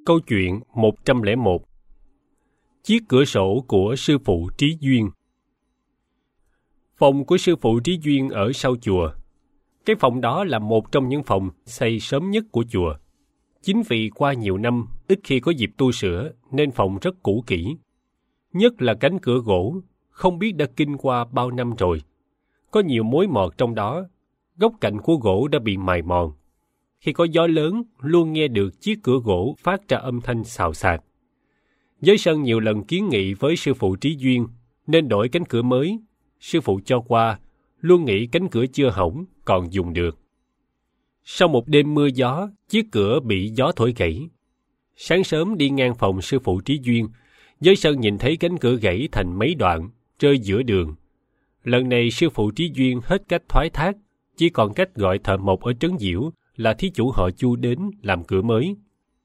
Câu chuyện 101. Chiếc cửa sổ của sư phụ Trí Duyên. Phòng của sư phụ Trí Duyên ở sau chùa. Cái phòng đó là một trong những phòng xây sớm nhất của chùa. Chính vì qua nhiều năm, ít khi có dịp tu sửa nên phòng rất cũ kỹ. Nhất là cánh cửa gỗ, không biết đã kinh qua bao năm rồi. Có nhiều mối mọt trong đó, góc cạnh của gỗ đã bị mài mòn. Khi có gió lớn, luôn nghe được chiếc cửa gỗ phát ra âm thanh xào xạc. Giới sân nhiều lần kiến nghị với sư phụ Trí Duyên nên đổi cánh cửa mới. Sư phụ cho qua, luôn nghĩ cánh cửa chưa hỏng, còn dùng được. Sau một đêm mưa gió, chiếc cửa bị gió thổi gãy. Sáng sớm đi ngang phòng sư phụ Trí Duyên, Giới sân nhìn thấy cánh cửa gãy thành mấy đoạn, rơi giữa đường. Lần này sư phụ Trí Duyên hết cách thoái thác, chỉ còn cách gọi thợ mộc ở Trấn Diễu là thí chủ họ Chu đến làm cửa mới.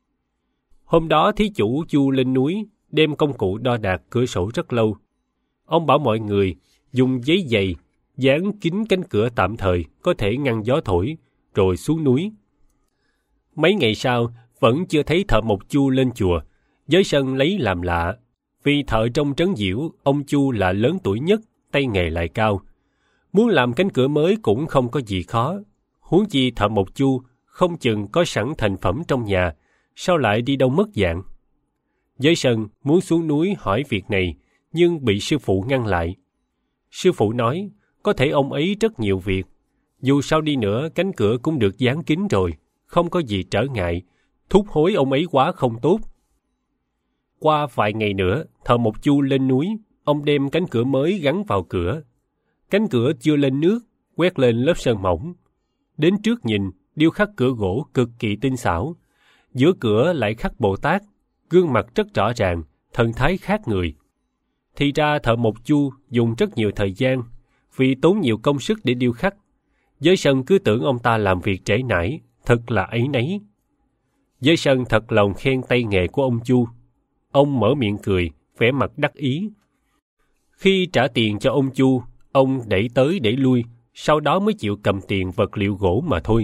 Hôm đó thí chủ Chu lên núi, đem công cụ đo đạc cửa sổ rất lâu. Ông bảo mọi người dùng giấy dày dán kín cánh cửa tạm thời có thể ngăn gió thổi, rồi xuống núi. Mấy ngày sau, vẫn chưa thấy thợ mộc Chu lên chùa. Giới sân lấy làm lạ, vì thợ trong Trấn Diễu, ông Chu là lớn tuổi nhất, tay nghề lại cao. Muốn làm cánh cửa mới cũng không có gì khó. Huống chi thợ mộc Chu không chừng có sẵn thành phẩm trong nhà, sao lại đi đâu mất dạng. Giới sân muốn xuống núi hỏi việc này, nhưng bị sư phụ ngăn lại. Sư phụ nói, có thể ông ấy rất nhiều việc. Dù sao đi nữa, cánh cửa cũng được dán kín rồi, không có gì trở ngại. Thúc hối ông ấy quá không tốt. Qua vài ngày nữa, thợ mộc Chu lên núi, ông đem cánh cửa mới gắn vào cửa. Cánh cửa chưa lên nước, quét lên lớp sơn mỏng. Đến trước nhìn, điêu khắc cửa gỗ cực kỳ tinh xảo. Giữa cửa lại khắc Bồ Tát, gương mặt rất rõ ràng, thần thái khác người. Thì ra thợ mộc Chu dùng rất nhiều thời gian, vì tốn nhiều công sức để điêu khắc. Giới sân cứ tưởng ông ta làm việc trễ nải, thật là áy náy. Giới sân thật lòng khen tay nghề của ông Chu. Ông mở miệng cười, vẻ mặt đắc ý. Khi trả tiền cho ông Chu, ông đẩy tới đẩy lui, sau đó mới chịu cầm tiền vật liệu gỗ mà thôi.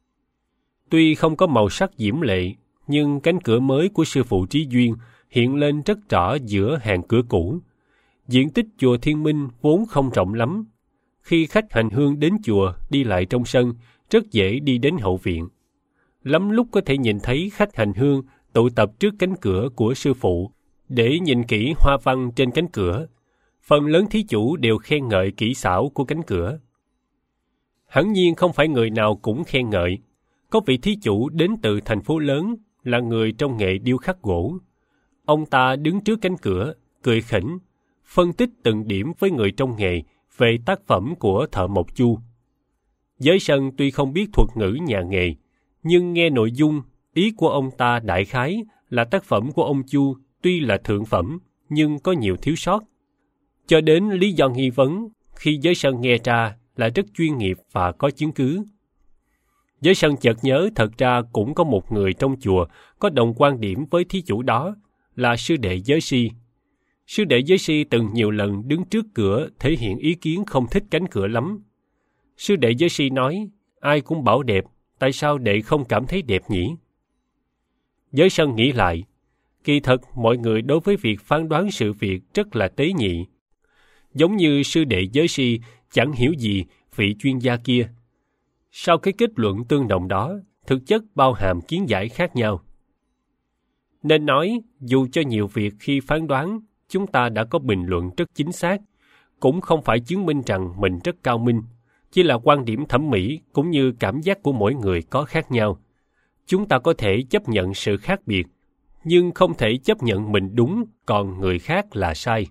Tuy không có màu sắc diễm lệ, nhưng cánh cửa mới của sư phụ Trí Duyên hiện lên rất rõ giữa hàng cửa cũ. Diện tích chùa Thiên Minh vốn không rộng lắm. Khi khách hành hương đến chùa đi lại trong sân, rất dễ đi đến hậu viện. Lắm lúc có thể nhìn thấy khách hành hương tụ tập trước cánh cửa của sư phụ để nhìn kỹ hoa văn trên cánh cửa. Phần lớn thí chủ đều khen ngợi kỹ xảo của cánh cửa. Hẳn nhiên không phải người nào cũng khen ngợi. Có vị thí chủ đến từ thành phố lớn, là người trong nghề điêu khắc gỗ. Ông ta đứng trước cánh cửa, cười khỉnh, phân tích từng điểm với người trong nghề về tác phẩm của thợ mộc Chu. Giới sân tuy không biết thuật ngữ nhà nghề, nhưng nghe nội dung, ý của ông ta đại khái là tác phẩm của ông Chu tuy là thượng phẩm, nhưng có nhiều thiếu sót. Cho đến lý do nghi vấn, khi giới sân nghe ra là rất chuyên nghiệp và có chứng cứ. Giới sân chợt nhớ thật ra cũng có một người trong chùa có đồng quan điểm với thí chủ đó, là sư đệ Giới Si. Sư đệ Giới Si từng nhiều lần đứng trước cửa thể hiện ý kiến không thích cánh cửa lắm. Sư đệ Giới Si nói, ai cũng bảo đẹp, tại sao đệ không cảm thấy đẹp nhỉ? Giới sân nghĩ lại, kỳ thật mọi người đối với việc phán đoán sự việc rất là tế nhị. Giống như sư đệ Giới Si chẳng hiểu gì vị chuyên gia kia. Sau cái kết luận tương đồng đó, thực chất bao hàm kiến giải khác nhau. Nên nói, dù cho nhiều việc khi phán đoán, chúng ta đã có bình luận rất chính xác, cũng không phải chứng minh rằng mình rất cao minh, chỉ là quan điểm thẩm mỹ cũng như cảm giác của mỗi người có khác nhau. Chúng ta có thể chấp nhận sự khác biệt, nhưng không thể chấp nhận mình đúng, còn người khác là sai.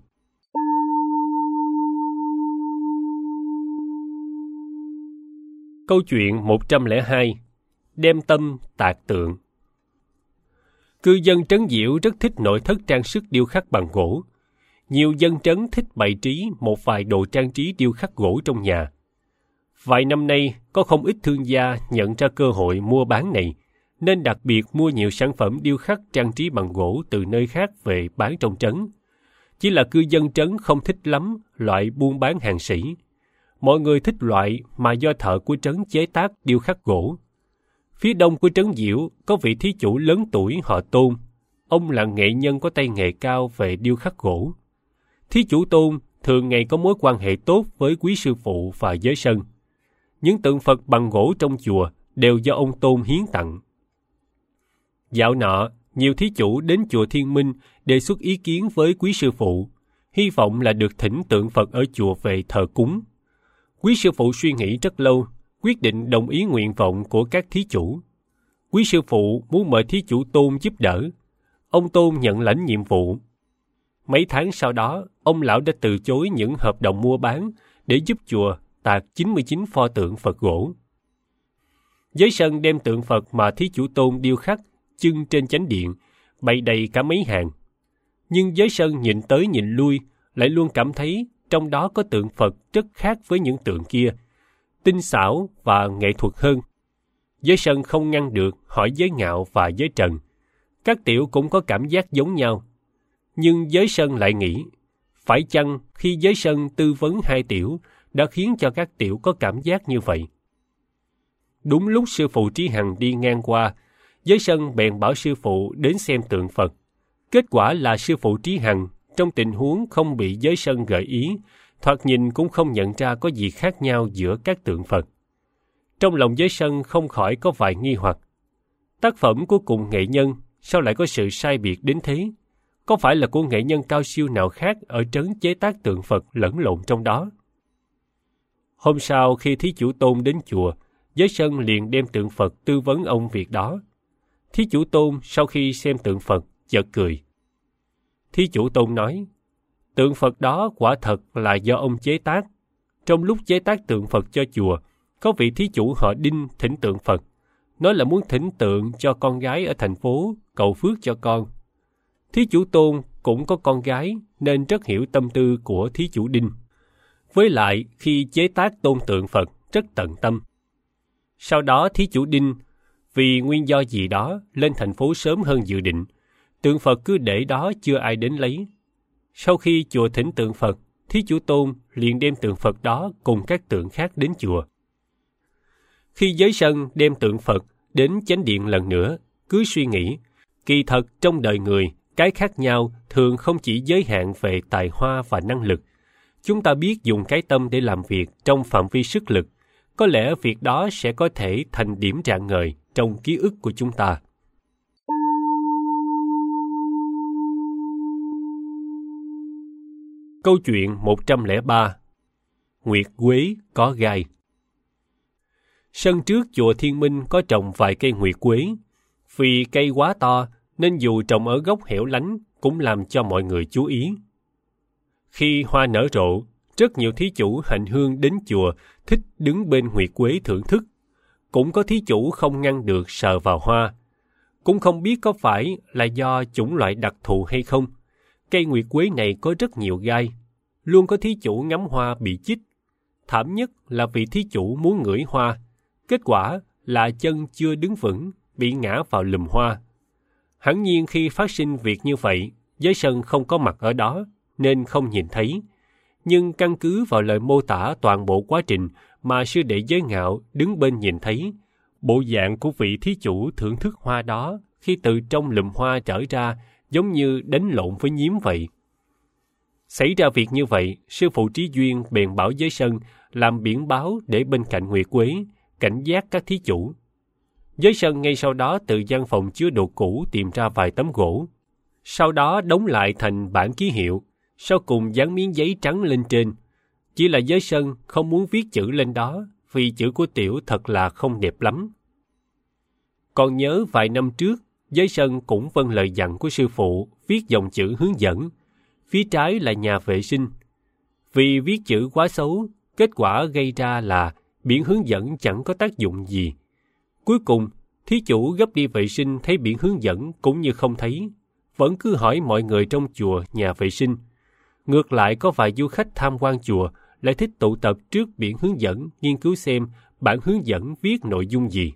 Câu chuyện 102. Đem tâm tạc tượng. Cư dân Trấn Diễu rất thích nội thất trang sức điêu khắc bằng gỗ. Nhiều dân trấn thích bày trí một vài đồ trang trí điêu khắc gỗ trong nhà. Vài năm nay, có không ít thương gia nhận ra cơ hội mua bán này, nên đặc biệt mua nhiều sản phẩm điêu khắc trang trí bằng gỗ từ nơi khác về bán trong trấn. Chỉ là cư dân trấn không thích lắm loại buôn bán hàng sĩ. Mọi người thích loại mà do thợ của trấn chế tác điêu khắc gỗ. Phía đông của Trấn Diễu có vị thí chủ lớn tuổi họ Tôn, Ông là nghệ nhân có tay nghề cao về điêu khắc gỗ. Thí chủ Tôn thường ngày có mối quan hệ tốt với quý sư phụ và giới sân. Những tượng Phật bằng gỗ trong chùa đều do ông Tôn hiến tặng. Dạo nọ, nhiều thí chủ đến chùa Thiên Minh đề xuất ý kiến với quý sư phụ, hy vọng là được thỉnh tượng Phật ở chùa về thờ cúng. Quý sư phụ suy nghĩ rất lâu, quyết định đồng ý nguyện vọng của các thí chủ. Quý sư phụ muốn mời thí chủ Tôn giúp đỡ. Ông Tôn nhận lãnh nhiệm vụ. Mấy tháng sau đó, ông lão đã từ chối những hợp đồng mua bán để giúp chùa tạc 99 pho tượng Phật gỗ. Giới sân đem tượng Phật mà thí chủ Tôn điêu khắc trưng trên chánh điện, bày đầy cả mấy hàng. Nhưng giới sân nhìn tới nhìn lui, lại luôn cảm thấy trong đó có tượng Phật rất khác với những tượng kia, tinh xảo và nghệ thuật hơn. Giới sân không ngăn được hỏi giới ngạo và giới trần. Các tiểu cũng có cảm giác giống nhau. Nhưng giới sân lại nghĩ, phải chăng khi giới sân tư vấn hai tiểu đã khiến cho các tiểu có cảm giác như vậy? Đúng lúc sư phụ Trí Hằng đi ngang qua, giới sân bèn bảo sư phụ đến xem tượng Phật. Kết quả là sư phụ Trí Hằng, trong tình huống không bị giới sân gợi ý, thoạt nhìn cũng không nhận ra có gì khác nhau giữa các tượng Phật. Trong lòng giới sân không khỏi có vài nghi hoặc. Tác phẩm của cùng nghệ nhân sao lại có sự sai biệt đến thế? Có phải là của nghệ nhân cao siêu nào khác ở trấn chế tác tượng Phật lẫn lộn trong đó? Hôm sau khi thí chủ Tôn đến chùa, giới sân liền đem tượng Phật tư vấn ông việc đó. Thí chủ Tôn sau khi xem tượng Phật chợt cười. Thí chủ Tôn nói, tượng Phật đó quả thật là do ông chế tác. Trong lúc chế tác tượng Phật cho chùa, có vị thí chủ họ Đinh thỉnh tượng Phật, nói là muốn thỉnh tượng cho con gái ở thành phố, cầu phước cho con. Thí chủ Tôn cũng có con gái nên rất hiểu tâm tư của thí chủ Đinh. Với lại khi chế tác tôn tượng Phật rất tận tâm. Sau đó thí chủ Đinh vì nguyên do gì đó lên thành phố sớm hơn dự định, tượng Phật cứ để đó chưa ai đến lấy. Sau khi chùa thỉnh tượng Phật, thí chủ Tôn liền đem tượng Phật đó cùng các tượng khác đến chùa. Khi giới sân đem tượng Phật đến chánh điện lần nữa, cứ suy nghĩ, kỳ thật trong đời người, cái khác nhau thường không chỉ giới hạn về tài hoa và năng lực. Chúng ta biết dùng cái tâm để làm việc trong phạm vi sức lực, có lẽ việc đó sẽ có thể thành điểm rạng ngời trong ký ức của chúng ta. Câu chuyện 103. Nguyệt quế có gai. Sân trước chùa Thiên Minh có trồng vài cây nguyệt quế. Vì cây quá to nên dù trồng ở góc hẻo lánh cũng làm cho mọi người chú ý. Khi hoa nở rộ, rất nhiều thí chủ hành hương đến chùa thích đứng bên nguyệt quế thưởng thức. Cũng có thí chủ không ngăn được sờ vào hoa. Cũng không biết có phải là do chủng loại đặc thù hay không. Cây nguyệt quế này có rất nhiều gai. Luôn có thí chủ ngắm hoa bị chích. Thảm nhất là vì thí chủ muốn ngửi hoa. Kết quả là chân chưa đứng vững, bị ngã vào lùm hoa. Hẳn nhiên khi phát sinh việc như vậy, giới sân không có mặt ở đó, nên không nhìn thấy. Nhưng căn cứ vào lời mô tả toàn bộ quá trình mà sư đệ giới ngạo đứng bên nhìn thấy, bộ dạng của vị thí chủ thưởng thức hoa đó khi từ trong lùm hoa trở ra giống như đánh lộn với nhím vậy. Xảy ra việc như vậy, sư phụ Trí Duyên bèn bảo giới sân làm biển báo để bên cạnh nguyệt quế, cảnh giác các thí chủ. Giới sân ngay sau đó từ gian phòng chứa đồ cũ tìm ra vài tấm gỗ. Sau đó đóng lại thành bản ký hiệu, sau cùng dán miếng giấy trắng lên trên. Chỉ là giới sân không muốn viết chữ lên đó, vì chữ của tiểu thật là không đẹp lắm. Còn nhớ vài năm trước, giới sân cũng vâng lời dặn của sư phụ viết dòng chữ hướng dẫn. Phía trái là nhà vệ sinh. Vì viết chữ quá xấu, kết quả gây ra là biển hướng dẫn chẳng có tác dụng gì. Cuối cùng, thí chủ gấp đi vệ sinh thấy biển hướng dẫn cũng như không thấy, vẫn cứ hỏi mọi người trong chùa nhà vệ sinh. Ngược lại có vài du khách tham quan chùa lại thích tụ tập trước biển hướng dẫn nghiên cứu xem bản hướng dẫn viết nội dung gì.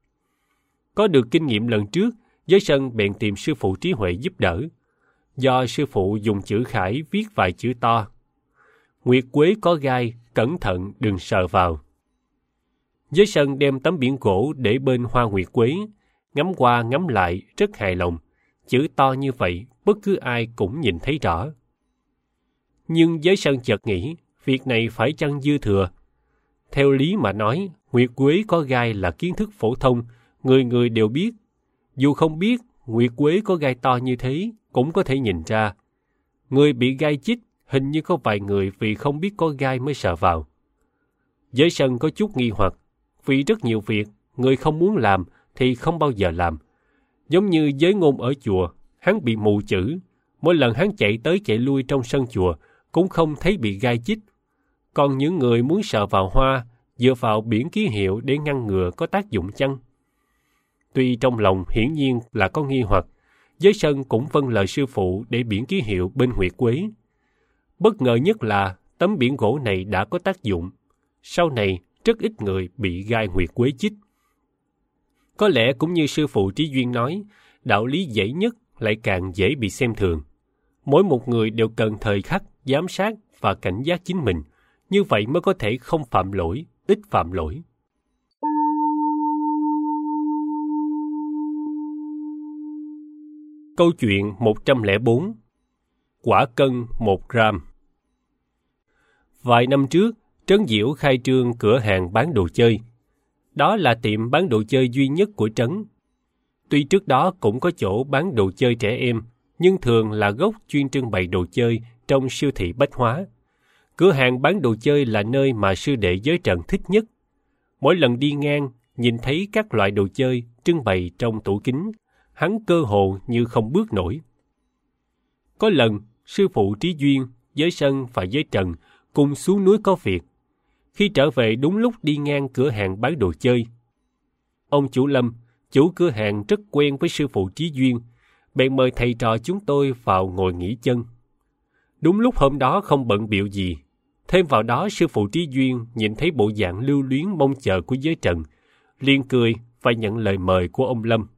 Có được kinh nghiệm lần trước, giới sân bèn tìm sư phụ Trí Huệ giúp đỡ. Do sư phụ dùng chữ khải viết vài chữ to. Nguyệt quế có gai, cẩn thận đừng sờ vào. Giới sân đem tấm biển gỗ để bên hoa nguyệt quế, ngắm qua ngắm lại rất hài lòng. chữ to như vậy bất cứ ai cũng nhìn thấy rõ. Nhưng Giới Sân chợt nghĩ, việc này phải chăng dư thừa? Theo lý mà nói, nguyệt quế có gai là kiến thức phổ thông, người người đều biết. Dù không biết, nguyệt quế có gai to như thế cũng có thể nhìn ra. Người bị gai chích hình như có vài người vì không biết có gai mới sờ vào. Giới Sân có chút nghi hoặc, vì rất nhiều việc người không muốn làm thì không bao giờ làm. Giống như Giới Ngôn ở chùa, hắn bị mù chữ, mỗi lần hắn chạy tới chạy lui trong sân chùa cũng không thấy bị gai chích. Còn những người muốn sờ vào hoa, dựa vào biển ký hiệu để ngăn ngừa có tác dụng chăng? Tuy trong lòng hiển nhiên là có nghi hoặc, Giới Sân cũng vâng lời sư phụ để biển ký hiệu bên huyệt quế. Bất ngờ nhất là tấm biển gỗ này đã có tác dụng. Sau này, rất ít người bị gai huyệt quế chích. Có lẽ cũng như sư phụ Trí Duyên nói, đạo lý dễ nhất lại càng dễ bị xem thường. Mỗi một người đều cần thời khắc giám sát và cảnh giác chính mình, như vậy mới có thể không phạm lỗi, ít phạm lỗi. Câu chuyện 104. Quả cân 1 gram. Vài năm trước, Trấn Diễu khai trương cửa hàng bán đồ chơi. Đó là tiệm bán đồ chơi duy nhất của trấn. Tuy trước đó cũng có chỗ bán đồ chơi trẻ em, nhưng thường là gốc chuyên trưng bày đồ chơi trong siêu thị bách hóa. Cửa hàng bán đồ chơi là nơi mà sư đệ Giới Trần thích nhất. Mỗi lần đi ngang, nhìn thấy các loại đồ chơi trưng bày trong tủ kính, hắn cơ hồ như không bước nổi. Có lần, sư phụ Trí Duyên, Giới Sân và Giới Trần cùng xuống núi có việc. Khi trở về đúng lúc đi ngang cửa hàng bán đồ chơi. Ông chủ Lâm, chủ cửa hàng rất quen với sư phụ Trí Duyên, bèn mời thầy trò chúng tôi vào ngồi nghỉ chân. Đúng lúc hôm đó không bận bịu gì. Thêm vào đó sư phụ Trí Duyên nhìn thấy bộ dạng lưu luyến mong chờ của Giới Trần, liền cười và nhận lời mời của ông Lâm.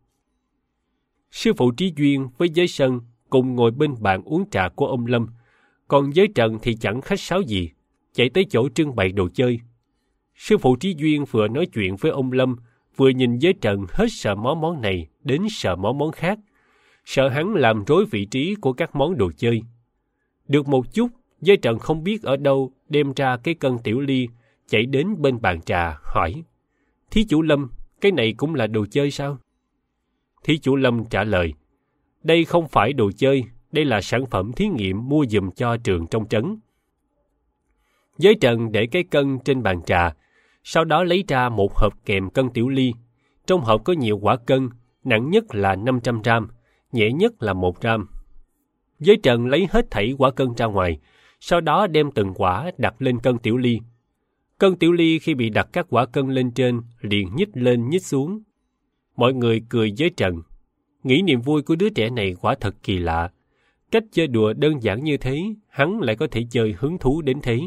Sư phụ Trí Duyên với Giới Sân cùng ngồi bên bàn uống trà của ông Lâm, còn Giới Trần thì chẳng khách sáo gì, chạy tới chỗ trưng bày đồ chơi. Sư phụ Trí Duyên vừa nói chuyện với ông Lâm, vừa nhìn Giới Trần hết sợ món này đến sợ món khác, sợ hắn làm rối vị trí của các món đồ chơi. Được một chút, Giới Trần không biết ở đâu đem ra cái cân tiểu ly, chạy đến bên bàn trà, hỏi: Thí chủ Lâm, cái này cũng là đồ chơi sao? Thí chủ Lâm trả lời: Đây không phải đồ chơi, đây là sản phẩm thí nghiệm mua giùm cho trường trong trấn. Giới Trần để cái cân trên bàn trà, sau đó lấy ra một hộp kèm cân tiểu ly. Trong hộp có nhiều quả cân, nặng nhất là 500 gram, nhẹ nhất là 1 gram. Giới Trần lấy hết thảy quả cân ra ngoài, sau đó đem từng quả đặt lên cân tiểu ly. Cân tiểu ly khi bị đặt các quả cân lên trên, liền nhích lên nhích xuống. Mọi người cười Giới Trần, nghĩ niềm vui của đứa trẻ này quả thật kỳ lạ. Cách chơi đùa đơn giản như thế, hắn lại có thể chơi hứng thú đến thế.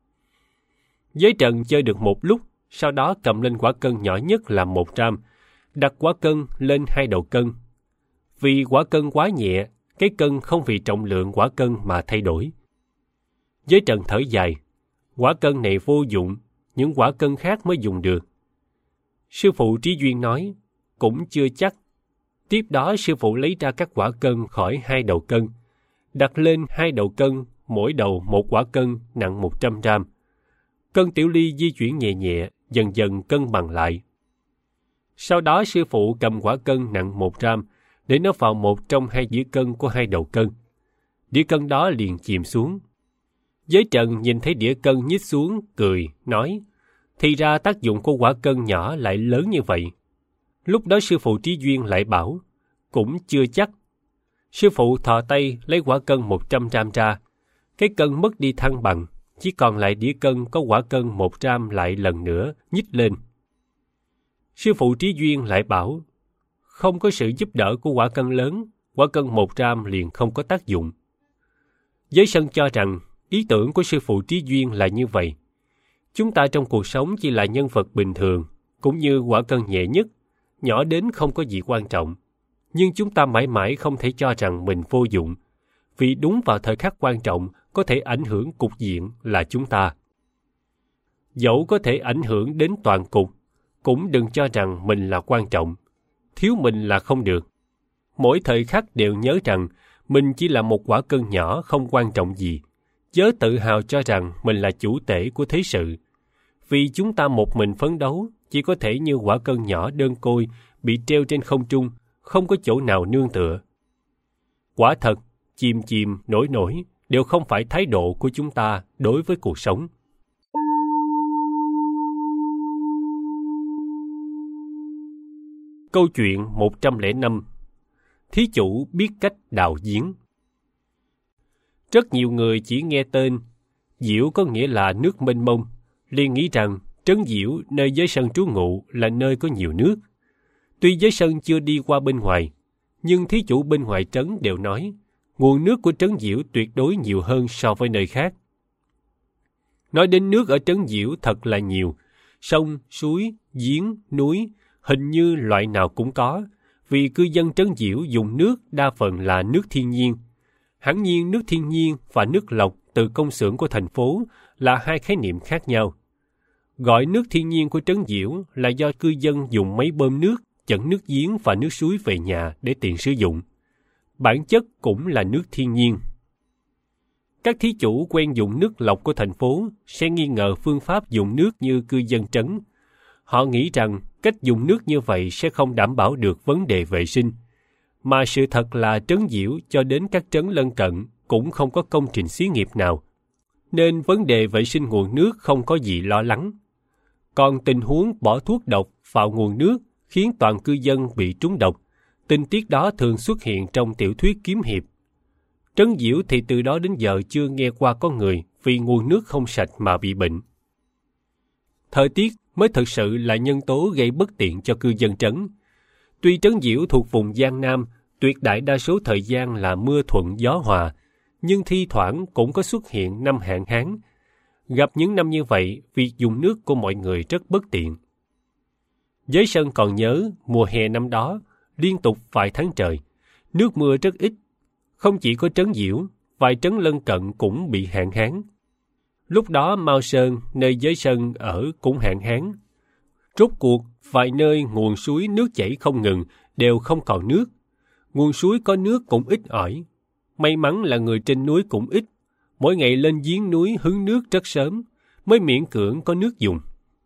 Giới Trần chơi được một lúc, sau đó cầm lên quả cân nhỏ nhất là 1 gram, đặt quả cân lên 2 đầu cân. Vì quả cân quá nhẹ, cái cân không vì trọng lượng quả cân mà thay đổi. Giới Trần thở dài, quả cân này vô dụng, những quả cân khác mới dùng được. Sư phụ Trí Duyên nói, cũng chưa chắc. Tiếp đó sư phụ lấy ra các quả cân khỏi 2 đầu cân, đặt lên 2 đầu cân, mỗi đầu một quả cân nặng 100 gram. Cân tiểu ly di chuyển nhẹ nhẹ, dần dần cân bằng lại. Sau đó sư phụ cầm quả cân nặng 1 gram, để nó vào một trong 2 dĩa cân của 2 đầu cân. Đĩa cân đó liền chìm xuống. Giới Trần nhìn thấy đĩa cân nhích xuống, cười, nói, thì ra tác dụng của quả cân nhỏ lại lớn như vậy. Lúc đó sư phụ Trí Duyên lại bảo, cũng chưa chắc. Sư phụ thò tay lấy quả cân 100 gram ra. Cái cân mất đi thăng bằng, chỉ còn lại đĩa cân có quả cân 1 gram lại lần nữa nhích lên. Sư phụ Trí Duyên lại bảo, không có sự giúp đỡ của quả cân lớn, quả cân 1 gram liền không có tác dụng. Giới Sân cho rằng ý tưởng của sư phụ Trí Duyên là như vậy. Chúng ta trong cuộc sống chỉ là nhân vật bình thường, cũng như quả cân nhẹ nhất, nhỏ đến không có gì quan trọng. Nhưng chúng ta mãi mãi không thể cho rằng mình vô dụng, vì đúng vào thời khắc quan trọng có thể ảnh hưởng cục diện là chúng ta. Dẫu có thể ảnh hưởng đến toàn cục, cũng đừng cho rằng mình là quan trọng. Thiếu mình là không được. mỗi thời khắc đều nhớ rằng mình chỉ là một quả cân nhỏ không quan trọng gì, chớ tự hào cho rằng mình là chủ tể của thế sự. Vì chúng ta một mình phấn đấu, chỉ có thể như quả cân nhỏ đơn côi bị treo trên không trung, không có chỗ nào nương tựa. Quả thật, chìm chìm, nổi nổi đều không phải thái độ của chúng ta đối với cuộc sống. Câu chuyện 105. Thí chủ biết cách đào giếng. Rất nhiều người chỉ nghe tên Diễu có nghĩa là nước mênh mông, liền nghĩ rằng Trấn Diễu nơi Giới Sân trú ngụ là nơi có nhiều nước. Tuy Giới Sân chưa đi qua bên ngoài, nhưng thí chủ bên ngoài trấn đều nói nguồn nước của Trấn Diễu tuyệt đối nhiều hơn so với nơi khác. Nói đến nước ở Trấn Diễu thật là nhiều, sông, suối, giếng, núi, hình như loại nào cũng có, vì cư dân Trấn Diễu dùng nước đa phần là nước thiên nhiên. Hẳn nhiên nước thiên nhiên và nước lọc từ công xưởng của thành phố là hai khái niệm khác nhau. Gọi nước thiên nhiên của Trấn Diễu là do cư dân dùng máy bơm nước, dẫn nước giếng và nước suối về nhà để tiện sử dụng. Bản chất cũng là nước thiên nhiên. Các thí chủ quen dùng nước lọc của thành phố sẽ nghi ngờ phương pháp dùng nước như cư dân trấn. Họ nghĩ rằng cách dùng nước như vậy sẽ không đảm bảo được vấn đề vệ sinh. Mà sự thật là Trấn Diễu cho đến các trấn lân cận cũng không có công trình xí nghiệp nào, nên vấn đề vệ sinh nguồn nước không có gì lo lắng. Còn tình huống bỏ thuốc độc vào nguồn nước khiến toàn cư dân bị trúng độc, tình tiết đó thường xuất hiện trong tiểu thuyết kiếm hiệp. Trấn Diễu thì từ đó đến giờ chưa nghe qua có người vì nguồn nước không sạch mà bị bệnh. Thời tiết mới thực sự là nhân tố gây bất tiện cho cư dân trấn. Tuy Trấn Diễu thuộc vùng Giang Nam, tuyệt đại đa số thời gian là mưa thuận gió hòa, nhưng thi thoảng cũng có xuất hiện năm hạn hán. Gặp những năm như vậy, việc dùng nước của mọi người rất bất tiện. Giới Sân còn nhớ, mùa hè năm đó, liên tục vài tháng trời, nước mưa rất ít. Không chỉ có Trấn Diễu, vài trấn lân cận cũng bị hạn hán. Lúc đó Mao Sơn, nơi Giới Sân ở cũng hạn hán. Rốt cuộc, vài nơi nguồn suối nước chảy không ngừng, đều không còn nước. Nguồn suối có nước cũng ít ỏi. May mắn là người trên núi cũng ít. Mỗi ngày lên giếng núi hứng nước rất sớm, mới miễn cưỡng có nước dùng.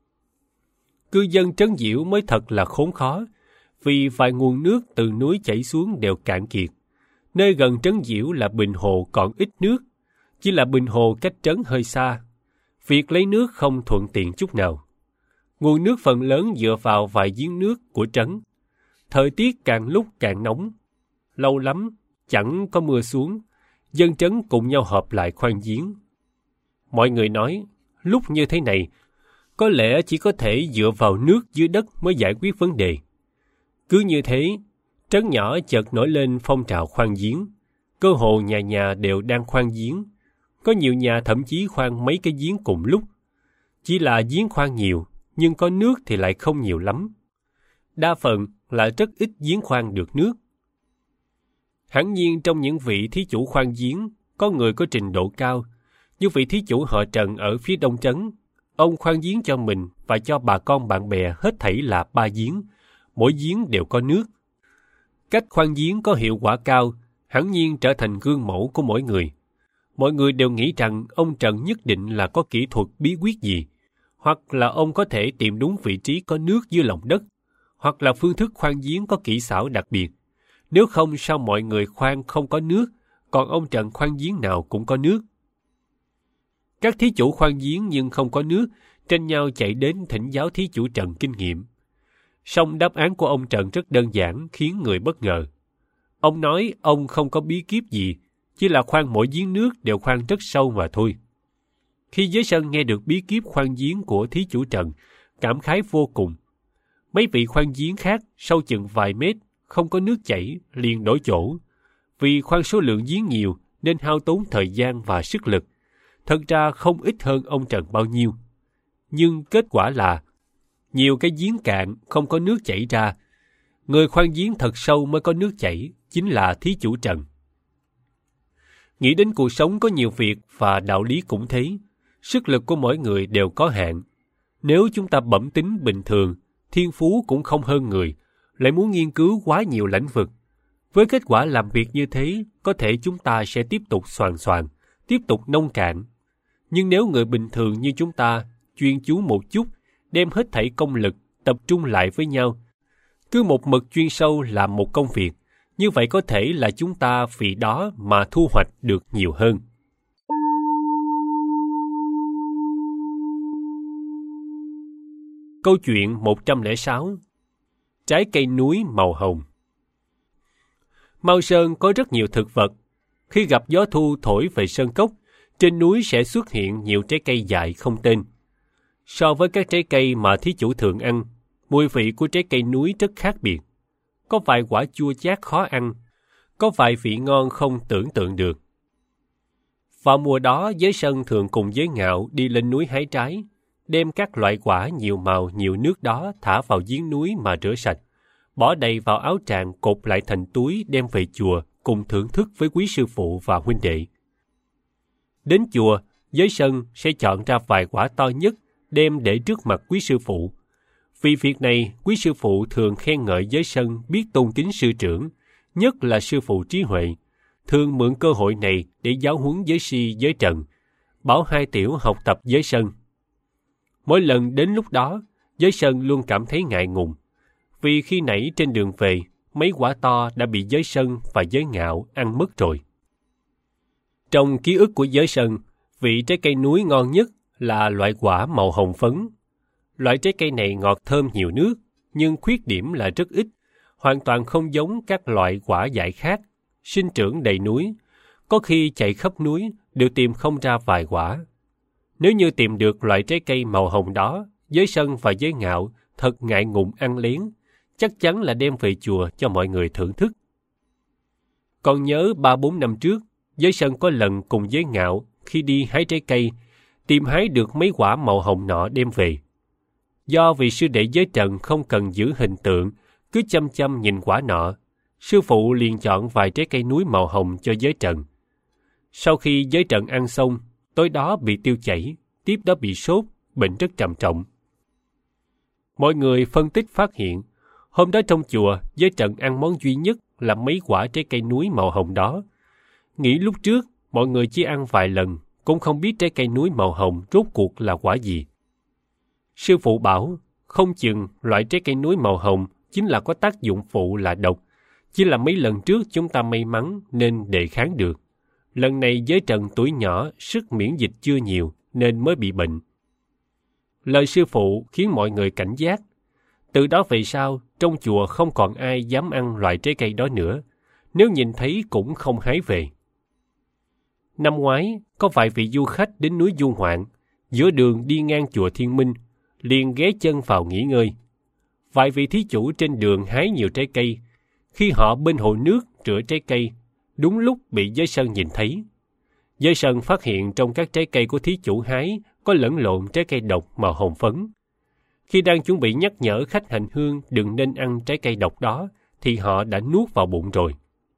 Cư dân Trấn Diễu mới thật là khốn khó, vì vài nguồn nước từ núi chảy xuống đều cạn kiệt. Nơi gần Trấn Diễu là Bình Hồ còn ít nước, chỉ là Bình Hồ cách trấn hơi xa. Việc lấy nước không thuận tiện chút nào. Nguồn nước phần lớn dựa vào vài giếng nước của trấn. Thời tiết càng lúc càng nóng. Lâu lắm, chẳng có mưa xuống, dân trấn cùng nhau họp lại khoan giếng. Mọi người nói, lúc như thế này, có lẽ chỉ có thể dựa vào nước dưới đất mới giải quyết vấn đề. Cứ như thế, trấn nhỏ chợt nổi lên phong trào khoan giếng. Cơ hồ nhà nhà đều đang khoan giếng. Có nhiều nhà thậm chí khoan mấy cái giếng cùng lúc. Chỉ là giếng khoan nhiều, nhưng có nước thì lại không nhiều lắm. Đa phần là rất ít giếng khoan được nước. Hẳn nhiên trong những vị thí chủ khoan giếng, có người có trình độ cao, như vị thí chủ họ Trần ở phía đông trấn. Ông khoan giếng cho mình và cho bà con bạn bè hết thảy là 3 giếng, mỗi giếng đều có nước. Cách khoan giếng có hiệu quả cao, hẳn nhiên trở thành gương mẫu của mỗi người. Mọi người đều nghĩ rằng ông Trần nhất định là có kỹ thuật bí quyết gì, hoặc là ông có thể tìm đúng vị trí có nước dưới lòng đất, hoặc là phương thức khoan giếng có kỹ xảo đặc biệt. Nếu không sao mọi người khoan không có nước, còn ông Trần khoan giếng nào cũng có nước. Các thí chủ khoan giếng nhưng không có nước, tranh nhau chạy đến thỉnh giáo thí chủ Trần kinh nghiệm. Song đáp án của ông Trần rất đơn giản khiến người bất ngờ. Ông nói ông không có bí kíp gì, chỉ là khoan mỗi giếng nước đều khoan rất sâu mà thôi. Khi Giới Sân nghe được bí kíp khoan giếng của thí chủ Trần, cảm khái vô cùng. Mấy vị khoan giếng khác sâu chừng vài mét, không có nước chảy, liền đổi chỗ. Vì khoan số lượng giếng nhiều nên hao tốn thời gian và sức lực. Thật ra không ít hơn ông Trần bao nhiêu. Nhưng kết quả là nhiều cái giếng cạn không có nước chảy ra. Người khoan giếng thật sâu mới có nước chảy, chính là thí chủ Trần. Nghĩ đến cuộc sống có nhiều việc và đạo lý cũng thế. Sức lực của mỗi người đều có hạn. Nếu chúng ta bẩm tính bình thường, thiên phú cũng không hơn người, lại muốn nghiên cứu quá nhiều lĩnh vực. Với kết quả làm việc như thế, có thể chúng ta sẽ tiếp tục soàn soàn, tiếp tục nông cạn. Nhưng nếu người bình thường như chúng ta chuyên chú một chút, đem hết thảy công lực tập trung lại với nhau, cứ một mực chuyên sâu làm một công việc, như vậy có thể là chúng ta vì đó mà thu hoạch được nhiều hơn. Câu chuyện 106. Trái cây núi màu hồng. Mao Sơn có rất nhiều thực vật. Khi gặp gió thu thổi về sơn cốc, trên núi sẽ xuất hiện nhiều trái cây dại không tên. So với các trái cây mà thí chủ thường ăn, mùi vị của trái cây núi rất khác biệt. Có vài quả chua chát khó ăn, có vài vị ngon không tưởng tượng được. Vào mùa đó, Giới Sân thường cùng Giới Ngạo đi lên núi hái trái, đem các loại quả nhiều màu nhiều nước đó thả vào giếng núi mà rửa sạch, bỏ đầy vào áo tràng cột lại thành túi đem về chùa cùng thưởng thức với quý sư phụ và huynh đệ. Đến chùa, Giới Sân sẽ chọn ra vài quả to nhất đem để trước mặt quý sư phụ. Vì việc này, quý sư phụ thường khen ngợi Giới Sân biết tôn kính sư trưởng, nhất là sư phụ trí huệ, thường mượn cơ hội này để giáo huấn Giới Si, Giới Trần, bảo hai tiểu học tập Giới Sân. Mỗi lần đến lúc đó, Giới Sân luôn cảm thấy ngại ngùng, vì khi nãy trên đường về, mấy quả to đã bị Giới Sân và Giới Ngạo ăn mất rồi. Trong ký ức của Giới Sân, vị trái cây núi ngon nhất là loại quả màu hồng phấn. Loại trái cây này ngọt thơm nhiều nước, nhưng khuyết điểm là rất ít, hoàn toàn không giống các loại quả dại khác, sinh trưởng đầy núi. Có khi chạy khắp núi đều tìm không ra vài quả. Nếu như tìm được loại trái cây màu hồng đó, Giới Sân và Giới Ngạo thật ngại ngùng ăn lén, chắc chắn là đem về chùa cho mọi người thưởng thức. Còn nhớ 3-4 năm trước, Giới Sân có lần cùng Giới Ngạo khi đi hái trái cây, tìm hái được mấy quả màu hồng nọ đem về. Do vị sư đệ Giới Trần không cần giữ hình tượng, cứ chăm chăm nhìn quả nọ, sư phụ liền chọn vài trái cây núi màu hồng cho Giới Trần. Sau khi Giới Trần ăn xong, tối đó bị tiêu chảy, tiếp đó bị sốt, bệnh rất trầm trọng. Mọi người phân tích phát hiện, hôm đó trong chùa, Giới Trần ăn món duy nhất là mấy quả trái cây núi màu hồng đó. Nghĩ lúc trước, mọi người chỉ ăn vài lần, cũng không biết trái cây núi màu hồng rốt cuộc là quả gì. Sư phụ bảo, không chừng loại trái cây núi màu hồng chính là có tác dụng phụ là độc. Chỉ là mấy lần trước chúng ta may mắn nên đề kháng được. Lần này Giới Trần tuổi nhỏ, sức miễn dịch chưa nhiều nên mới bị bệnh. Lời sư phụ khiến mọi người cảnh giác. Từ đó về sau, trong chùa không còn ai dám ăn loại trái cây đó nữa. Nếu nhìn thấy cũng không hái về. Năm ngoái, có vài vị du khách đến núi Du Hoạn, giữa đường đi ngang chùa Thiên Minh, liền ghé chân vào nghỉ ngơi. Vài vị thí chủ trên đường hái nhiều trái cây. Khi họ bên hồ nước rửa trái cây, đúng lúc bị Giới Sân nhìn thấy. Giới Sân phát hiện trong các trái cây của thí chủ hái có lẫn lộn trái cây độc màu hồng phấn. Khi đang chuẩn bị nhắc nhở khách hành hương đừng nên ăn trái cây độc đó, thì họ đã nuốt vào bụng rồi.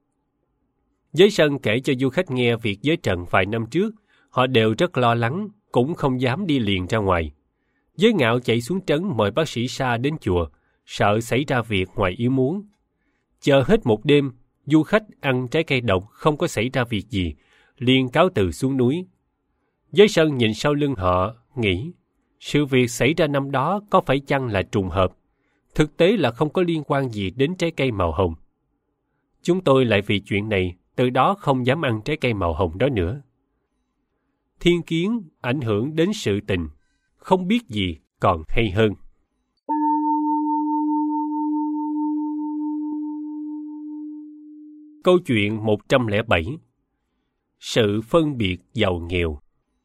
Giới Sân kể cho du khách nghe việc Giới Trần vài năm trước, họ đều rất lo lắng, cũng không dám đi liền ra ngoài. Giới Ngạo chạy xuống trấn mời bác sĩ Sa đến chùa, sợ xảy ra việc ngoài ý muốn. Chờ hết một đêm, du khách ăn trái cây độc không có xảy ra việc gì, liền cáo từ xuống núi. Giới Sân nhìn sau lưng họ, nghĩ, sự việc xảy ra năm đó có phải chăng là trùng hợp? Thực tế là không có liên quan gì đến trái cây màu hồng. Chúng tôi lại vì chuyện này, từ đó không dám ăn trái cây màu hồng đó nữa. Thiên kiến ảnh hưởng đến sự tình, không biết gì còn hay hơn. Câu chuyện 107. Sự phân biệt giàu nghèo.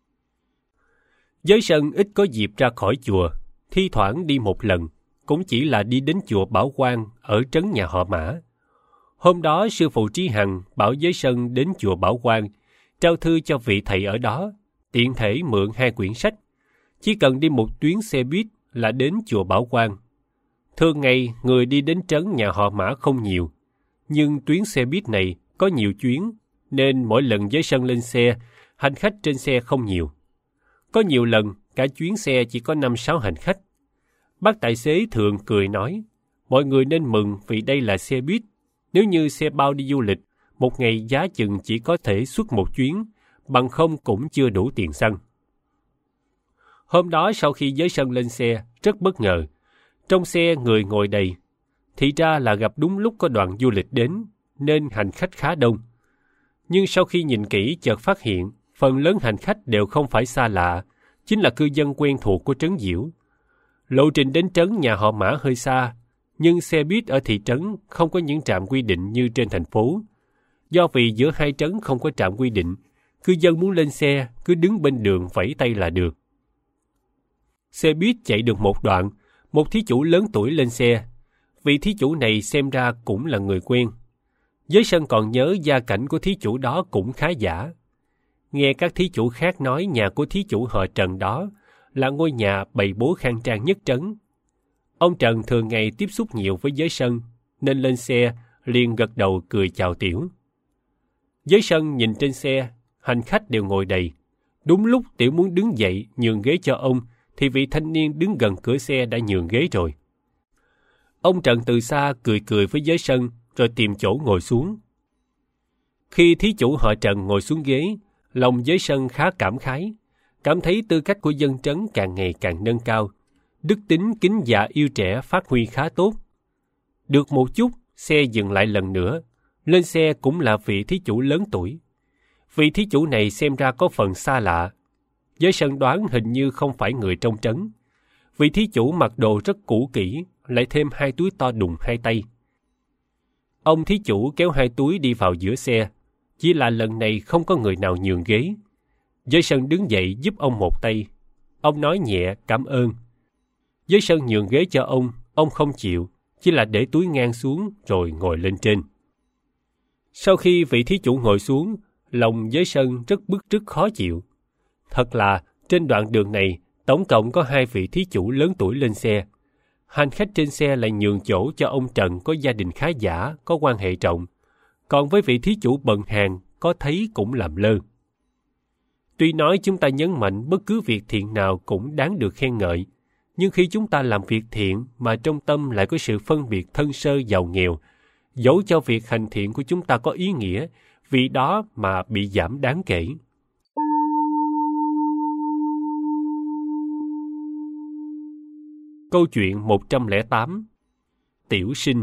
Giới Sân ít có dịp ra khỏi chùa, thi thoảng đi một lần, cũng chỉ là đi đến chùa Bảo Quang ở trấn nhà họ Mã. Hôm đó sư phụ Trí Hằng bảo Giới Sân đến chùa Bảo Quang, trao thư cho vị thầy ở đó, tiện thể mượn 2 quyển sách. Chỉ cần đi một tuyến xe buýt là đến chùa Bảo Quang. Thường ngày người đi đến trấn nhà họ Mã không nhiều, nhưng tuyến xe buýt này có nhiều chuyến, nên mỗi lần Giới Sân lên xe, hành khách trên xe không nhiều. Có nhiều lần cả chuyến xe chỉ có 5-6 hành khách. Bác tài xế thường cười nói, mọi người nên mừng vì đây là xe buýt, Nếu như xe bao đi du lịch, một ngày giá chừng chỉ có thể xuất một chuyến, bằng không cũng chưa đủ tiền xăng. Hôm đó sau khi Giới Sân lên xe, rất bất ngờ. Trong xe người ngồi đầy. Thì ra là gặp đúng lúc có đoàn du lịch đến, nên hành khách khá đông. Nhưng sau khi nhìn kỹ chợt phát hiện, phần lớn hành khách đều không phải xa lạ, chính là cư dân quen thuộc của Trấn Diễu. Lộ trình đến trấn nhà họ Mã hơi xa, nhưng xe buýt ở thị trấn không có những trạm quy định như trên thành phố. Do vì giữa hai trấn không có trạm quy định, cư dân muốn lên xe cứ đứng bên đường vẫy tay là được. Xe buýt chạy được một đoạn, một thí chủ lớn tuổi lên xe. Vị thí chủ này xem ra cũng là người quen. Giới Sân còn nhớ gia cảnh của thí chủ đó cũng khá giả. Nghe các thí chủ khác nói nhà của thí chủ họ Trần đó là ngôi nhà bày bố khang trang nhất trấn. Ông Trần thường ngày tiếp xúc nhiều với Giới Sân, nên lên xe liền gật đầu cười chào Tiểu. Giới Sân nhìn trên xe, hành khách đều ngồi đầy. Đúng lúc Tiểu muốn đứng dậy nhường ghế cho ông, thì vị thanh niên đứng gần cửa xe đã nhường ghế rồi. Ông Trần từ xa cười cười với Giới Sân, rồi tìm chỗ ngồi xuống. Khi thí chủ họ Trần ngồi xuống ghế, lòng Giới Sân khá cảm khái, cảm thấy tư cách của dân trấn càng ngày càng nâng cao, đức tính kính dạ yêu trẻ phát huy khá tốt. Được một chút, xe dừng lại lần nữa, lên xe cũng là vị thí chủ lớn tuổi. Vị thí chủ này xem ra có phần xa lạ. Giới Sân đoán hình như không phải người trong trấn. Vị thí chủ mặc đồ rất cũ kỹ, lại thêm hai túi to đùng hai tay. Ông thí chủ kéo hai túi đi vào giữa xe, chỉ là lần này không có người nào nhường ghế. Giới Sân đứng dậy giúp ông một tay. Ông nói nhẹ cảm ơn. Giới Sân nhường ghế cho ông không chịu, chỉ là để túi ngang xuống rồi ngồi lên trên. Sau khi vị thí chủ ngồi xuống, lòng Giới Sân rất bức rứt khó chịu. Thật là trên đoạn đường này tổng cộng có hai vị thí chủ lớn tuổi lên xe. Hành khách trên xe lại nhường chỗ cho ông Trần có gia đình khá giả, có quan hệ trọng. Còn với vị thí chủ bần hàn, có thấy cũng làm lơ. Tuy nói chúng ta nhấn mạnh bất cứ việc thiện nào cũng đáng được khen ngợi, nhưng khi chúng ta làm việc thiện mà trong tâm lại có sự phân biệt thân sơ giàu nghèo, dẫu cho việc hành thiện của chúng ta có ý nghĩa, vì đó mà bị giảm đáng kể. Câu chuyện 108. Tiểu Sinh.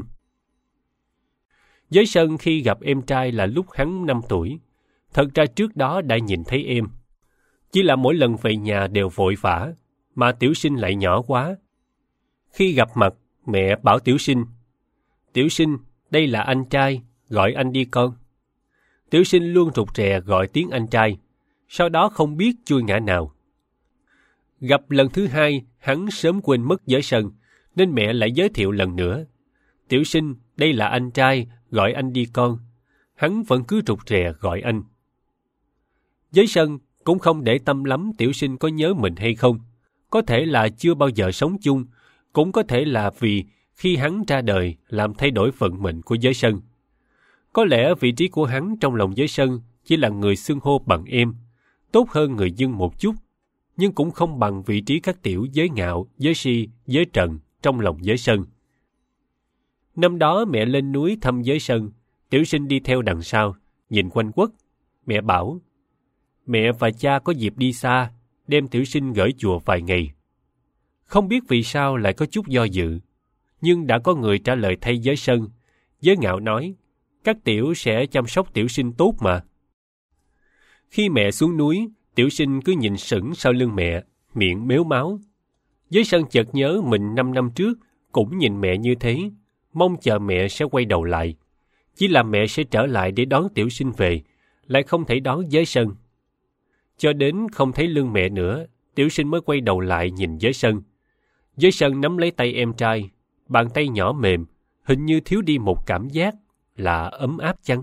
Giới Sân khi gặp em trai là lúc hắn 5 tuổi. Thật ra trước đó đã nhìn thấy em. Chỉ là mỗi lần về nhà đều vội vã, mà Tiểu Sinh lại nhỏ quá. Khi gặp mặt, mẹ bảo Tiểu Sinh, Tiểu Sinh, đây là anh trai, gọi anh đi con. Tiểu Sinh luôn rụt rè gọi tiếng anh trai, sau đó không biết chui ngã nào. Gặp lần thứ hai, hắn sớm quên mất Giới Sân, nên mẹ lại giới thiệu lần nữa. Tiểu Sinh, đây là anh trai, gọi anh đi con. Hắn vẫn cứ rụt rè gọi anh. Giới Sân cũng không để tâm lắm Tiểu Sinh có nhớ mình hay không. Có thể là chưa bao giờ sống chung, cũng có thể là vì khi hắn ra đời làm thay đổi vận mệnh của Giới Sân. Có lẽ vị trí của hắn trong lòng Giới Sân chỉ là người xưng hô bằng em, tốt hơn người dân một chút, nhưng cũng không bằng vị trí các tiểu Giới Ngạo, Giới Si, Giới Trần trong lòng Giới Sân. Năm đó mẹ lên núi thăm Giới Sân, Tiểu Sinh đi theo đằng sau, nhìn quanh quất. Mẹ bảo, mẹ và cha có dịp đi xa, đem Tiểu Sinh gửi chùa vài ngày. Không biết vì sao lại có chút do dự, nhưng đã có người trả lời thay Giới Sân. Giới Ngạo nói, các tiểu sẽ chăm sóc Tiểu Sinh tốt mà. Khi mẹ xuống núi, Tiểu Sinh cứ nhìn sững sau lưng mẹ, miệng mếu máo. Giới Sân chợt nhớ mình 5 năm trước cũng nhìn mẹ như thế, mong chờ mẹ sẽ quay đầu lại. Chỉ là mẹ sẽ trở lại để đón Tiểu Sinh về, lại không thể đón Giới Sân. Cho đến không thấy lưng mẹ nữa, Tiểu Sinh mới quay đầu lại nhìn Giới Sân. Giới Sân nắm lấy tay em trai, bàn tay nhỏ mềm, hình như thiếu đi một cảm giác là ấm áp chăng?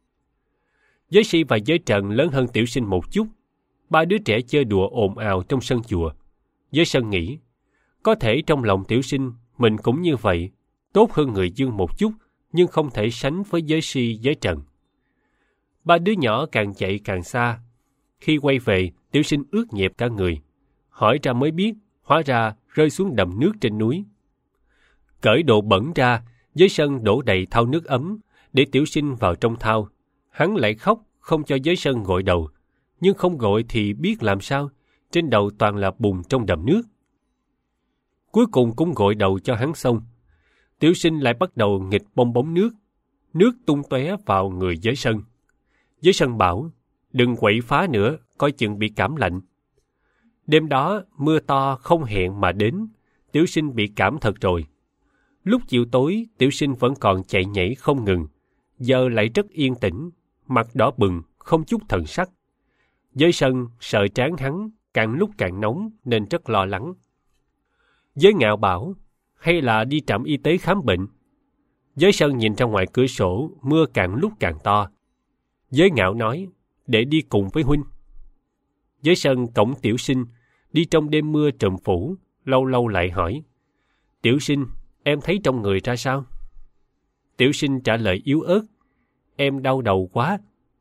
Giới Si và Giới Trần lớn hơn Tiểu Sinh một chút. Ba đứa trẻ chơi đùa ồn ào trong sân chùa. Giới Sân nghĩ, có thể trong lòng Tiểu Sinh mình cũng như vậy, tốt hơn người dương một chút, nhưng không thể sánh với Giới Si, Giới Trần. Ba đứa nhỏ càng chạy càng xa. Khi quay về, Tiểu Sinh ướt nhẹp cả người. Hỏi ra mới biết, hóa ra rơi xuống đầm nước trên núi. Cởi đồ bẩn ra, Giới Sân đổ đầy thau nước ấm, để Tiểu Sinh vào trong thao. Hắn lại khóc không cho Giới Sân gội đầu, nhưng không gội thì biết làm sao, trên đầu toàn là bùn trong đầm nước. Cuối cùng cũng gội đầu cho hắn xong. Tiểu Sinh lại bắt đầu nghịch bong bóng nước. Nước tung tóe vào người Giới Sân. Giới Sân bảo, đừng quậy phá nữa, coi chừng bị cảm lạnh. Đêm đó, mưa to không hẹn mà đến, Tiểu Sinh bị cảm thật rồi. Lúc chiều tối, Tiểu Sinh vẫn còn chạy nhảy không ngừng, giờ lại rất yên tĩnh, mặt đỏ bừng, không chút thần sắc. Giới Sân sợ trán hắn càng lúc càng nóng nên rất lo lắng. Giới Ngạo bảo, hay là đi trạm y tế khám bệnh. Giới Sân nhìn ra ngoài cửa sổ, mưa càng lúc càng to. Giới Ngạo nói, để đi cùng với huynh. Giới Sân cõng Tiểu Sinh, đi trong đêm mưa trùm phủ, lâu lâu lại hỏi, Tiểu Sinh, em thấy trong người ra sao? Tiểu Sinh trả lời yếu ớt, em đau đầu quá.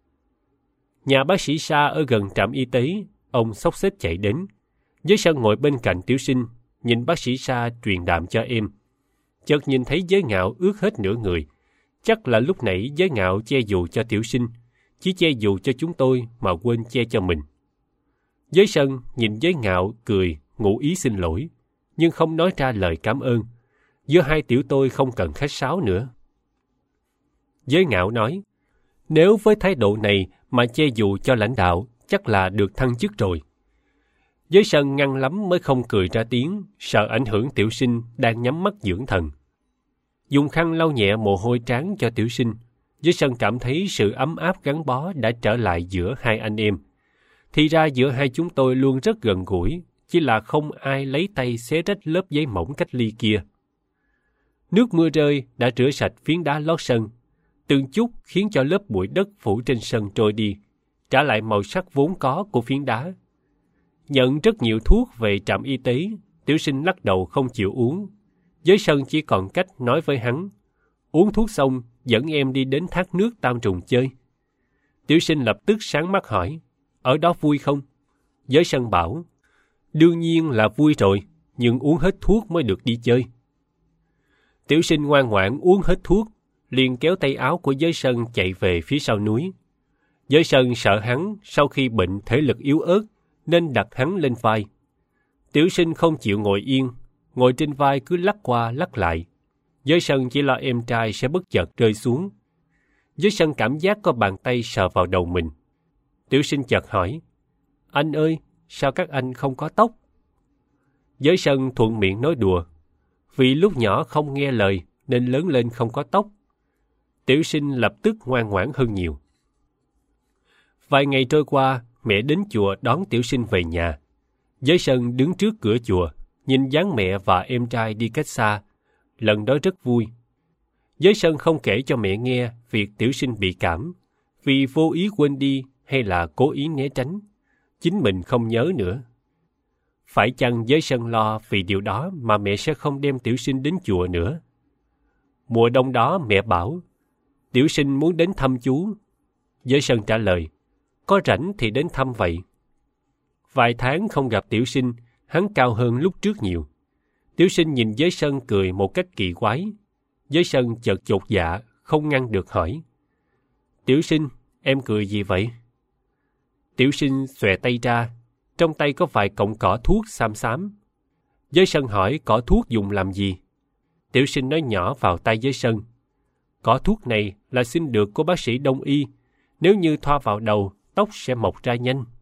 Nhà bác sĩ Sa ở gần trạm y tế, ông xốc xếch chạy đến. Giới Sân ngồi bên cạnh Tiểu Sinh, nhìn bác sĩ Sa truyền đạm cho em. Chợt nhìn thấy Giới Ngạo ướt hết nửa người. Chắc là lúc nãy Giới Ngạo che dù cho Tiểu Sinh, chỉ che dù cho chúng tôi mà quên che cho mình. Giới Sân nhìn Giới Ngạo cười, ngụ ý xin lỗi, nhưng không nói ra lời cảm ơn. Giữa hai tiểu tôi không cần khách sáo nữa. Giới Ngạo nói, nếu với thái độ này mà che dù cho lãnh đạo, chắc là được thăng chức rồi. Giới Sân ngăn lắm mới không cười ra tiếng, sợ ảnh hưởng Tiểu Sinh đang nhắm mắt dưỡng thần. Dùng khăn lau nhẹ mồ hôi trán cho Tiểu Sinh, Giới Sân cảm thấy sự ấm áp gắn bó đã trở lại giữa hai anh em. Thì ra giữa hai chúng tôi luôn rất gần gũi, chỉ là không ai lấy tay xé rách lớp giấy mỏng cách ly kia. Nước mưa rơi đã rửa sạch phiến đá lót sân, từng chút khiến cho lớp bụi đất phủ trên sân trôi đi, trả lại màu sắc vốn có của phiến đá. Nhận rất nhiều thuốc về trạm y tế, Tiểu Sinh lắc đầu không chịu uống. Giới Sân chỉ còn cách nói với hắn, uống thuốc xong dẫn em đi đến thác nước Tam Trùng chơi. Tiểu Sinh lập tức sáng mắt hỏi, ở đó vui không? Giới Sân bảo, đương nhiên là vui rồi, nhưng uống hết thuốc mới được đi chơi. Tiểu Sinh ngoan ngoãn uống hết thuốc, liền kéo tay áo của Giới Sân chạy về phía sau núi. Giới Sân sợ hắn sau khi bệnh thể lực yếu ớt, nên đặt hắn lên vai. Tiểu Sinh không chịu ngồi yên, ngồi trên vai cứ lắc qua lắc lại. Giới Sân chỉ lo em trai sẽ bất chợt rơi xuống. Giới Sân cảm giác có bàn tay sờ vào đầu mình. Tiểu Sinh chợt hỏi, anh ơi, sao các anh không có tóc? Giới Sân thuận miệng nói đùa, vì lúc nhỏ không nghe lời nên lớn lên không có tóc. Tiểu Sinh lập tức ngoan ngoãn hơn nhiều. Vài ngày trôi qua, mẹ đến chùa đón Tiểu Sinh về nhà. Giới Sân đứng trước cửa chùa, nhìn dáng mẹ và em trai đi cách xa. Lần đó rất vui. Giới Sân không kể cho mẹ nghe việc Tiểu Sinh bị cảm, vì vô ý quên đi hay là cố ý né tránh. Chính mình không nhớ nữa. Phải chăng Giới Sân lo vì điều đó mà mẹ sẽ không đem Tiểu Sinh đến chùa nữa? Mùa đông đó mẹ bảo, Tiểu Sinh muốn đến thăm chú. Giới Sân trả lời, có rảnh thì đến thăm vậy. Vài tháng không gặp Tiểu Sinh, hắn cao hơn lúc trước nhiều. Tiểu Sinh nhìn Giới Sân cười một cách kỳ quái. Giới Sân chợt chột dạ, không ngăn được hỏi, Tiểu Sinh, em cười gì vậy? Tiểu Sinh xòe tay ra, trong tay có vài cọng cỏ thuốc xám xám. Giới Sân hỏi cỏ thuốc dùng làm gì? Tiểu Sinh nói nhỏ vào tai Giới Sân, cỏ thuốc này là xin được của bác sĩ đông y, nếu như thoa vào đầu, tóc sẽ mọc ra nhanh.